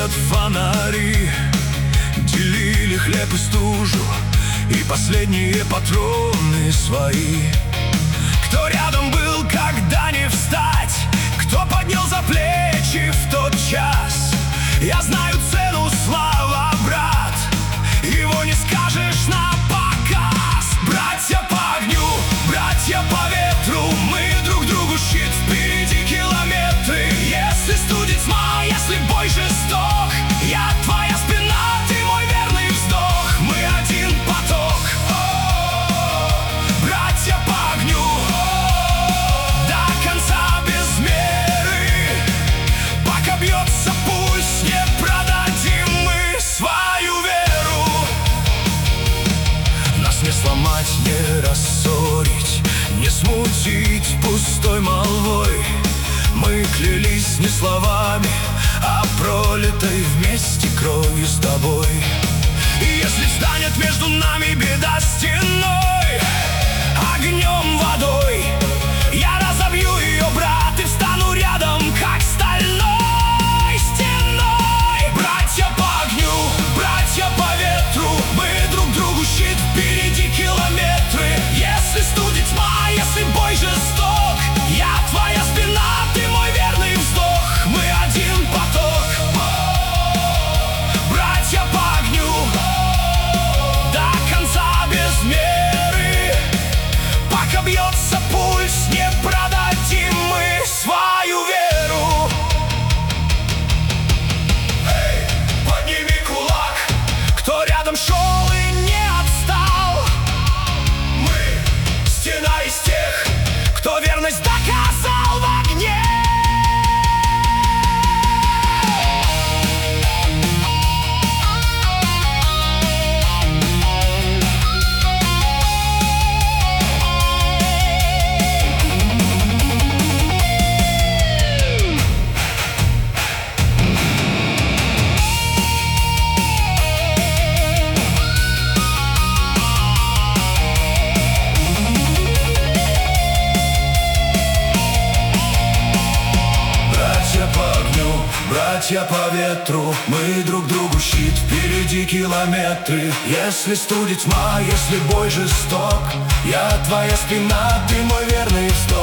светят фонари, делили хлеб и стужу и последние патроны свои. Кто рядом был, когда не встать, кто поднял за плечи в тот час. Я знаю цену слава, брат, его не скажешь на показ. Братья по огню, братья по ветру, мы друг другу щит, впереди километры. Если студит тьма, если бой жесток, я твоя спина, ты мой верный вздох. Мы один поток. Братья по огню, до конца без меры. Пока бьется пульс, не продадим мы свою веру. Нас не сломать, не рассорить, не смутить пустой молвой. Мы клялись не словами, а пролитой вместе кровью с тобой. И если станет между нами беда стеной, огнем, водой, я разобью ее, брат, и встану рядом, как стальной стеной. Братья по огню, братья по ветру, мы друг другу щит, впереди километры. Если студит тьма, если бой жесток, я твоя спина, ты мой верный вздох. Мы один поток. Братья по огню, до конца без меры. Пока бьется пульс, не продадим мы свою веру. Эй, подними кулак, кто рядом шел и не отстал. Мы стена из тех, кто верность доказал в огне. Братья по ветру, мы друг другу щит, впереди километры. Если студит тьма, если бой жесток, я твоя спина, ты мой верный вздох.